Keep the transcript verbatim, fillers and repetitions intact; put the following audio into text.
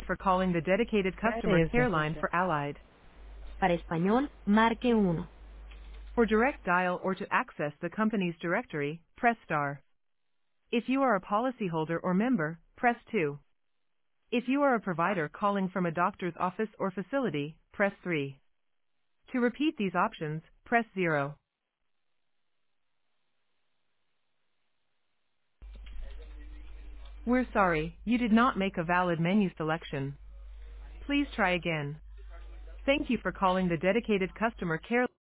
for calling the dedicated customer care line for Allied. Para español, marque uno. For direct dial or to access the company's directory, press star. If you are a policyholder or member, press two. If you are a provider calling from a doctor's office or facility, press three. To repeat these options, press zero. We're sorry, you did not make a valid menu selection. Please try again. Thank you for calling the dedicated customer care